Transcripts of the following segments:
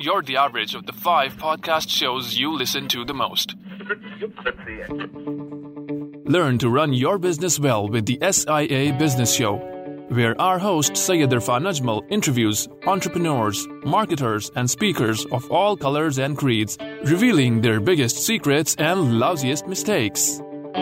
you're the average of the 5 podcast shows you listen to the most. Learn to run your business well with the SIA Business Show, where our host Syed Irfan Ajmal interviews entrepreneurs, marketers, and speakers of all colors and creeds, revealing their biggest secrets and lousiest mistakes.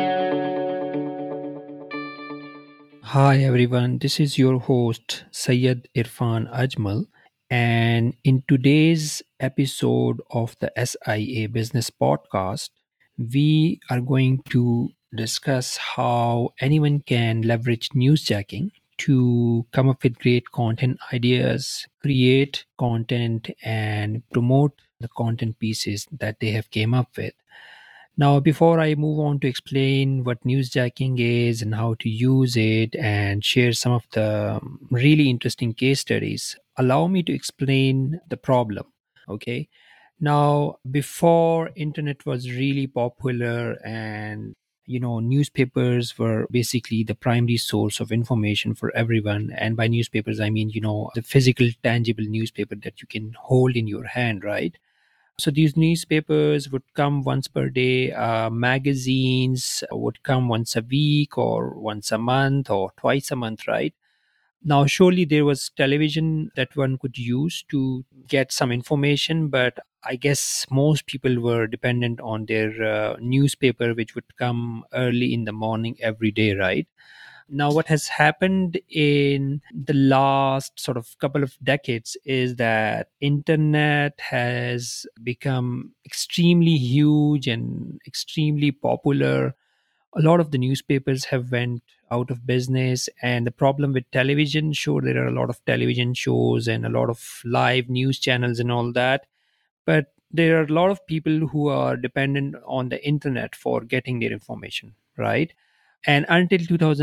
Hi everyone, this is your host Syed Irfan Ajmal, and in today's episode of the SIA Business Podcast, we are going to discuss how anyone can leverage newsjacking to come up with great content ideas, create content, and promote the content pieces that they have came up with. Now, before I move on to explain what newsjacking is and how to use it and share some of the really interesting case studies, allow me to explain the problem. Okay. Now, before internet was really popular and newspapers were basically the primary source of information for everyone. And by newspapers, I mean, the physical, tangible newspaper that you can hold in your hand, right? So these newspapers would come once per day. Magazines would come once a week or once a month or twice a month, right? Now, surely there was television that one could use to get some information, but I guess most people were dependent on their newspaper, which would come early in the morning every day, right? Now, what has happened in the last sort of couple of decades is that internet has become extremely huge and extremely popular. A lot of the newspapers have went out of business, and the problem with television, sure, there are a lot of television shows and a lot of live news channels and all that, but there are a lot of people who are dependent on the internet for getting their information, right? And until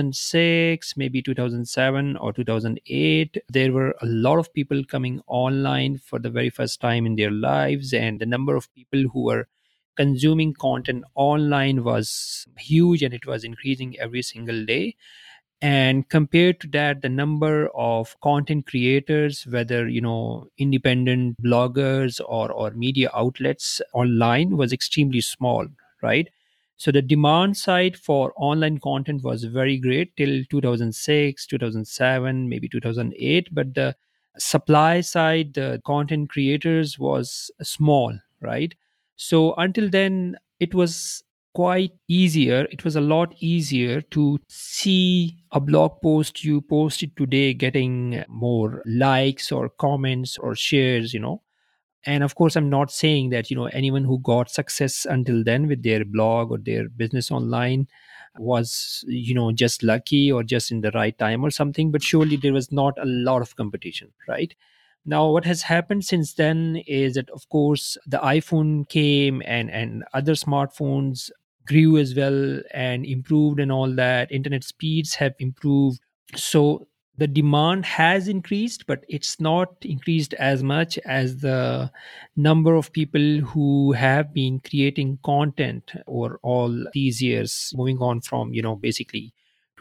2006, maybe 2007 or 2008, there were a lot of people coming online for the very first time in their lives. And the number of people who were consuming content online was huge, and it was increasing every single day. And compared to that, the number of content creators, whether independent bloggers or media outlets online, was extremely small, right? So the demand side for online content was very great till 2006, 2007, maybe 2008, but the supply side, the content creators, was small, right? So until then, it was quite easier. It was a lot easier to see a blog post you posted today getting more likes or comments or shares. And of course, I'm not saying that anyone who got success until then with their blog or their business online was just lucky or just in the right time or something, but surely there was not a lot of competition, right? Now, what has happened since then is that, of course, the iPhone came, and other smartphones grew as well and improved, and all that. Internet speeds have improved. So the demand has increased, but it's not increased as much as the number of people who have been creating content over all these years, moving on from, basically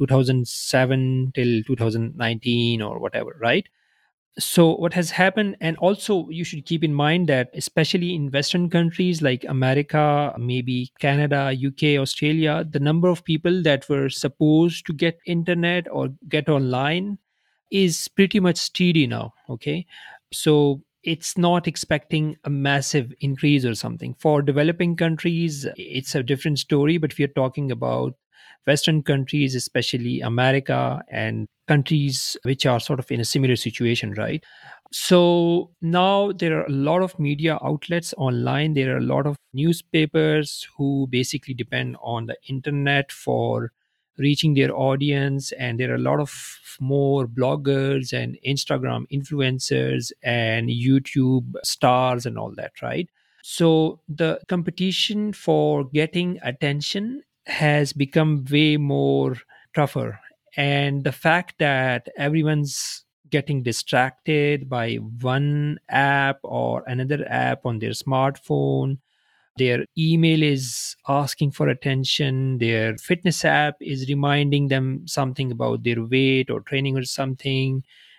2007 till 2019 or whatever, right? So what has happened, and also you should keep in mind that especially in Western countries like America, maybe Canada, UK, Australia, the number of people that were supposed to get internet or get online is pretty much steady now. Okay. So it's not expecting a massive increase or something. For developing countries, it's a different story, but if you're talking about Western countries, especially America and countries which are sort of in a similar situation, right? So now there are a lot of media outlets online. There are a lot of newspapers who basically depend on the internet for reaching their audience. And there are a lot of more bloggers and Instagram influencers and YouTube stars and all that, right? So the competition for getting attention has become way more tougher. And the fact that everyone's getting distracted by one app or another app on their smartphone, their email is asking for attention, their fitness app is reminding them something about their weight or training or something,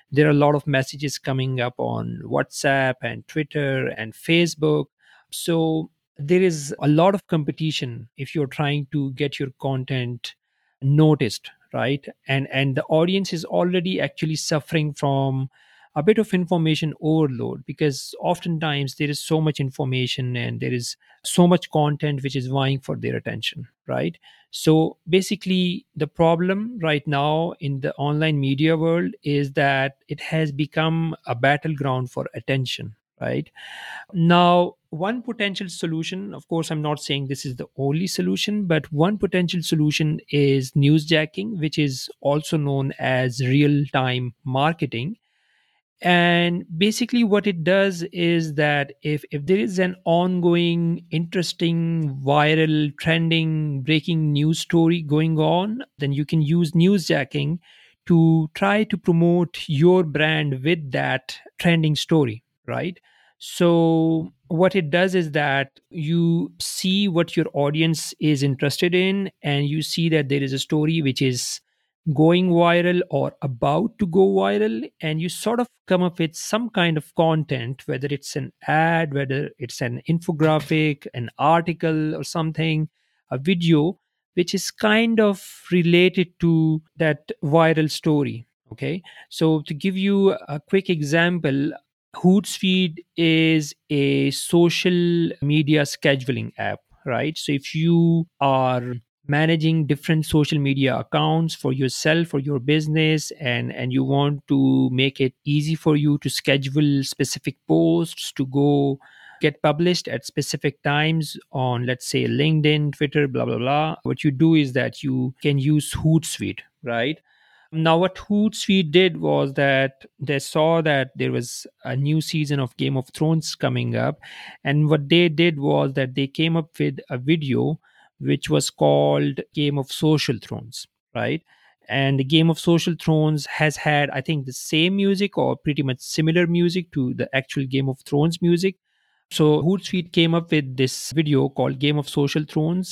There are a lot of messages coming up on WhatsApp and Twitter and Facebook. So there is a lot of competition if you're trying to get your content noticed, right? And the audience is already actually suffering from a bit of information overload, because oftentimes there is so much information and there is so much content which is vying for their attention, right? So basically the problem right now in the online media world is that it has become a battleground for attention, right? Now, one potential solution, of course, I'm not saying this is the only solution, but one potential solution is newsjacking, which is also known as real time marketing. And basically what it does is that if there is an ongoing interesting viral trending breaking news story going on, then you can use newsjacking to try to promote your brand with that trending story, right? So what it does is that you see what your audience is interested in, and you see that there is a story which is going viral or about to go viral, and you sort of come up with some kind of content, whether it's an ad, whether it's an infographic, an article or something, a video which is kind of related to that viral story. Okay, so to give you a quick example, Hootsuite is a social media scheduling app, right? So if you are managing different social media accounts for yourself or your business, and you want to make it easy for you to schedule specific posts to go get published at specific times on, let's say, LinkedIn, Twitter, blah blah blah, what you do is that you can use Hootsuite, right? Now, what Hootsuite did was that they saw that there was a new season of Game of Thrones coming up. And what they did was that they came up with a video which was called Game of Social Thrones, right? And the Game of Social Thrones has had, I think, the same music or pretty much similar music to the actual Game of Thrones music. So Hootsuite came up with this video called Game of Social Thrones,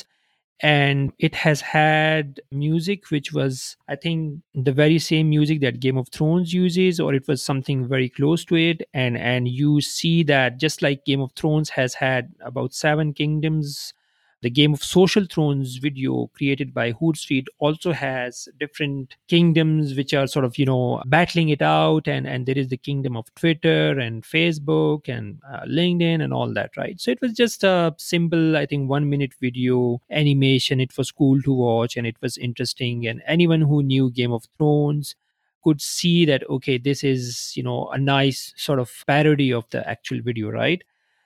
and it has had music which was, I think, the very same music that Game of Thrones uses, or it was something very close to it. And you see that just like Game of Thrones has had about seven kingdoms, the Game of Social Thrones video created by Hootsuite also has different kingdoms which are sort of, battling it out. And there is the kingdom of Twitter and Facebook and LinkedIn and all that, right? So it was just a simple, I think, 1 minute video animation. It was cool to watch and it was interesting. And anyone who knew Game of Thrones could see that, okay, this is, a nice sort of parody of the actual video, right?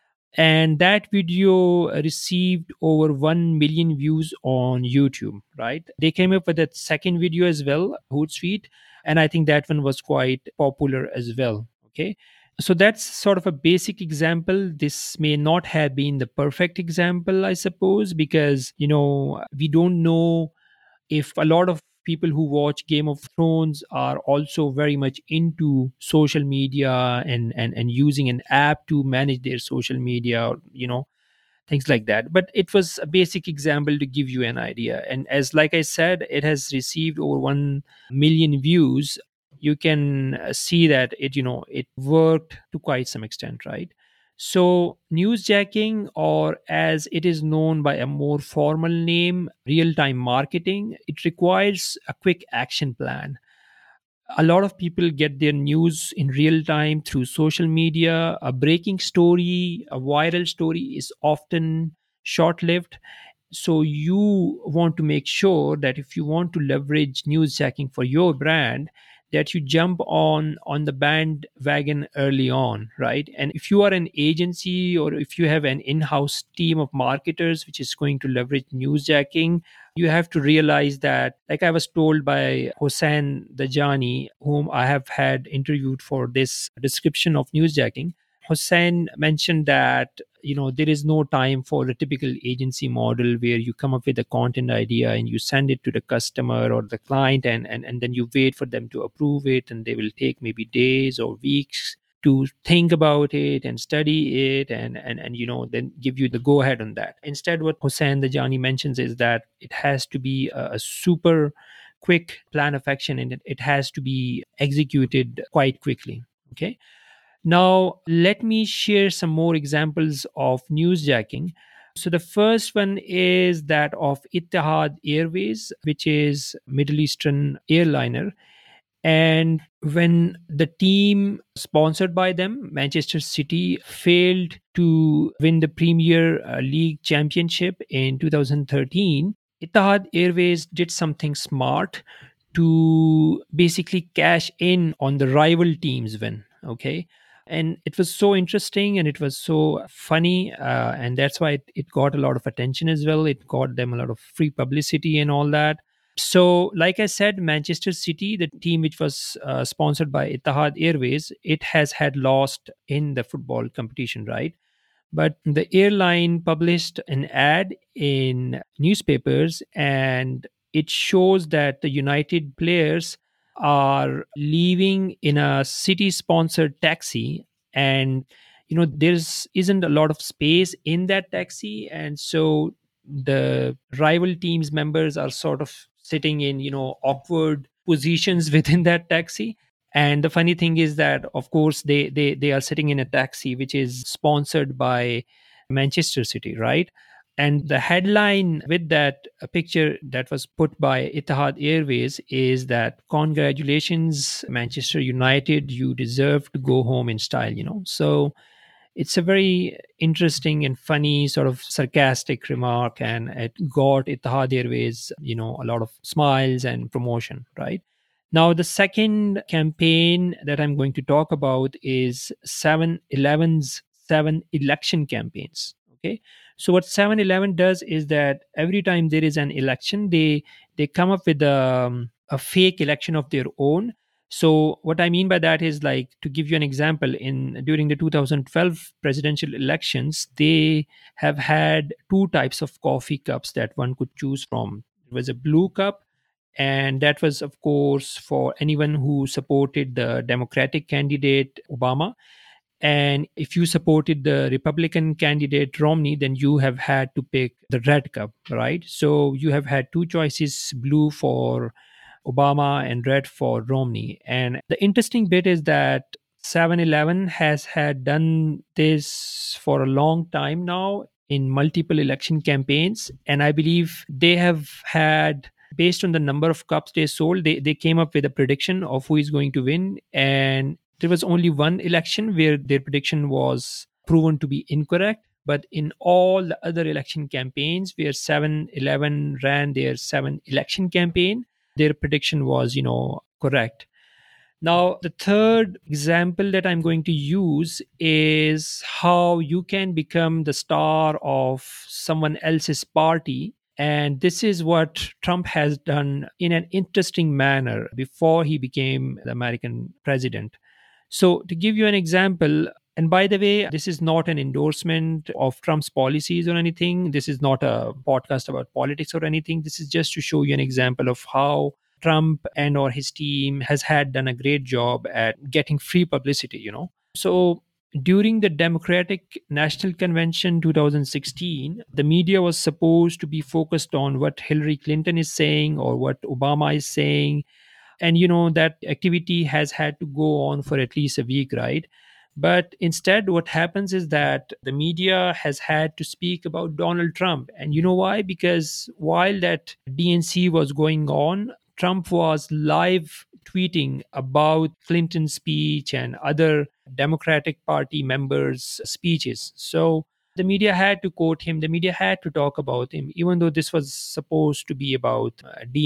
And that video received over 1 million views on YouTube, right? They came up with that second video as well, Hootsuite, and I think that one was quite popular as well. Okay, so that's sort of a basic example. This may not have been the perfect example, I suppose, because we don't know if a lot of people who watch Game of Thrones are also very much into social media and using an app to manage their social media, or things like that. But it was a basic example to give you an idea. And as like I said, it has received over 1 million views. You can see that it worked to quite some extent, right? So newsjacking, or as it is known by a more formal name, real time marketing, it requires a quick action plan. A lot of people get their news in real time through social media. A breaking story, a viral story is often short lived. So you want to make sure that if you want to leverage newsjacking for your brand, that you jump on the bandwagon early on, right? And if you are an agency, or if you have an in-house team of marketers which is going to leverage newsjacking, you have to realize that, like I was told by Hossein Dajani, whom I have had interviewed for this description of newsjacking. Hossein mentioned that there is no time for the typical agency model where you come up with a content idea and you send it to the customer or the client, and then you wait for them to approve it, and they will take maybe days or weeks to think about it and study it, and then give you the go ahead on that. Instead, what Hossein Dajani mentions is that it has to be a super quick plan of action, and it has to be executed quite quickly. Okay. Now, let me share some more examples of newsjacking. So, the first one is that of Etihad Airways, which is Middle Eastern airliner. And when the team sponsored by them, Manchester City, failed to win the Premier League championship in 2013, Etihad Airways did something smart to basically cash in on the rival team's win. Okay. And it was so interesting and it was so funny. And that's why it got a lot of attention as well. It got them a lot of free publicity and all that. So, like I said, Manchester City, the team which was sponsored by Etihad Airways, it has had lost in the football competition, right? But the airline published an ad in newspapers, and it shows that the United players are leaving in a city sponsored taxi. And there's isn't a lot of space in that taxi, and so the rival teams members are sort of sitting in awkward positions within that taxi. And the funny thing is that, of course, they are sitting in a taxi which is sponsored by Manchester City, right? And the headline with that picture that was put by Etihad Airways is that, "Congratulations, Manchester United, you deserve to go home in style." So it's a very interesting and funny, sort of sarcastic remark, and it got Etihad Airways, a lot of smiles and promotion, right? Now, the second campaign that I'm going to talk about is 7-Eleven's 7 election campaigns. Okay. So what 7-Eleven does is that every time there is an election, they come up with a fake election of their own. So what I mean by that is, like, to give you an example, in during the 2012 presidential elections, they have had two types of coffee cups that one could choose from. It was a blue cup, and that was, of course, for anyone who supported the Democratic candidate Obama. And if you supported the Republican candidate Romney, then you have had to pick the red cup, right? So you have had two choices: blue for Obama and red for Romney. And the interesting bit is that 7-Eleven has had done this for a long time now in multiple election campaigns. And I believe they have had, based on the number of cups they sold, they came up with a prediction of who is going to win. And there was only one election where their prediction was proven to be incorrect. But in all the other election campaigns where 7-Eleven ran their 7 election campaign, their prediction was, correct. Now, the third example that I'm going to use is how you can become the star of someone else's party. And this is what Trump has done in an interesting manner before he became the American president. So, to give you an example, and by the way, this is not an endorsement of Trump's policies or anything. This is not a podcast about politics or anything. This is just to show you an example of how Trump and or his team has had done a great job at getting free publicity. So during the Democratic National Convention 2016, the media was supposed to be focused on what Hillary Clinton is saying or what Obama is saying. And that activity has had to go on for at least a week, right? But instead, what happens is that the media has had to speak about Donald Trump. And you know why? Because while that DNC was going on, Trump was live tweeting about Clinton's speech and other Democratic Party members' speeches. So the media had to quote him, the media had to talk about him, even though this was supposed to be about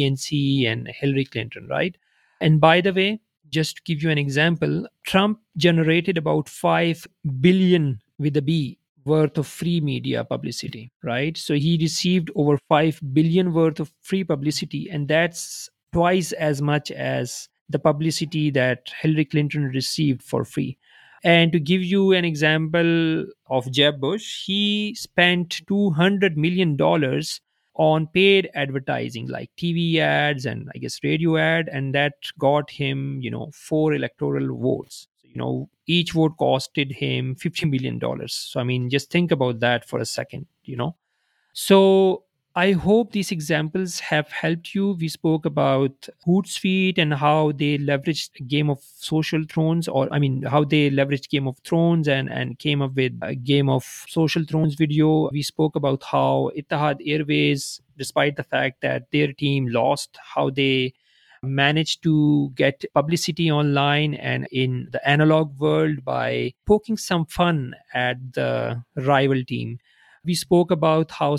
DNC and Hillary Clinton, right? And by the way, just to give you an example, Trump generated about 5 billion with a B worth of free media publicity, right? So he received over 5 billion worth of free publicity, and that's twice as much as the publicity that Hillary Clinton received for free. And to give you an example of Jeb Bush, he spent $200 million on paid advertising like TV ads and I guess radio ad, and that got him, 4 electoral votes. So, each vote costed him $50 million. So I mean, just think about that for a second. So I hope these examples have helped you. We spoke about Hootsuite and how they leveraged Game of Social Thrones, or I mean, how they leveraged Game of Thrones and came up with a Game of Social Thrones video. We spoke about how Etihad Airways, despite the fact that their team lost, how they managed to get publicity online and in the analog world by poking some fun at the rival team. We spoke about how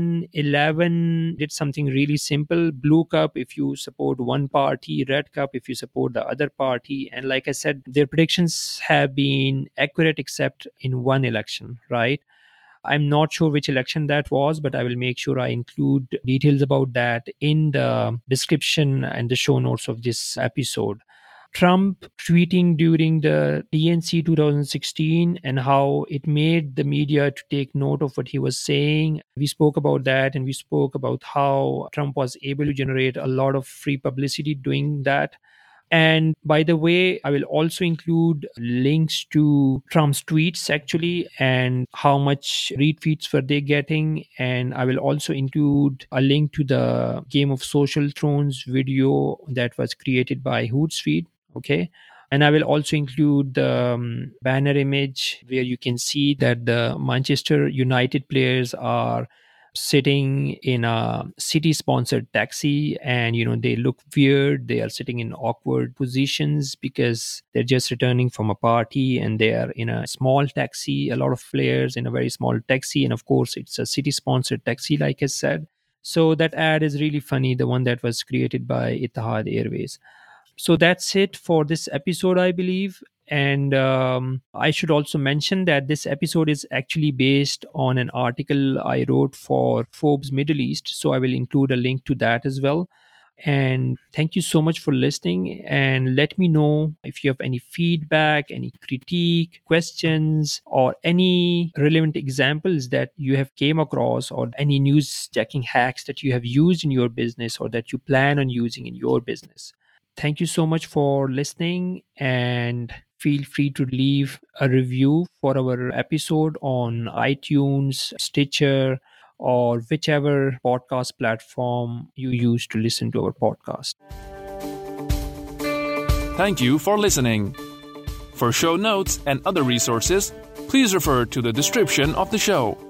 7-Eleven did something really simple: blue cup if you support one party, red cup if you support the other party. And like I said, their predictions have been accurate except in one election, right? I'm not sure which election that was, but I will make sure I include details about that in the description and the show notes of this episode. Trump tweeting during the DNC 2016 and how it made the media to take note of what he was saying. We spoke about that, and we spoke about how Trump was able to generate a lot of free publicity doing that. And by the way, I will also include links to Trump's tweets actually and how much retweets were they getting. And I will also include a link to the Game of Social Thrones video that was created by Hootsuite. Okay. And I will also include the banner image where you can see that the Manchester United players are sitting in a city sponsored taxi, and they look weird. They are sitting in awkward positions because they're just returning from a party and they are in a small taxi, a lot of players in a very small taxi, and of course it's a city sponsored taxi, like I said. So that ad is really funny, the one that was created by Etihad Airways. So that's it for this episode, I believe. And I should also mention that this episode is actually based on an article I wrote for Forbes Middle East. So I will include a link to that as well. And thank you so much for listening. And let me know if you have any feedback, any critique, questions, or any relevant examples that you have came across, or any news jacking hacks that you have used in your business or that you plan on using in your business. Thank you so much for listening, and feel free to leave a review for our episode on iTunes, Stitcher, or whichever podcast platform you use to listen to our podcast. Thank you for listening. For show notes and other resources, please refer to the description of the show.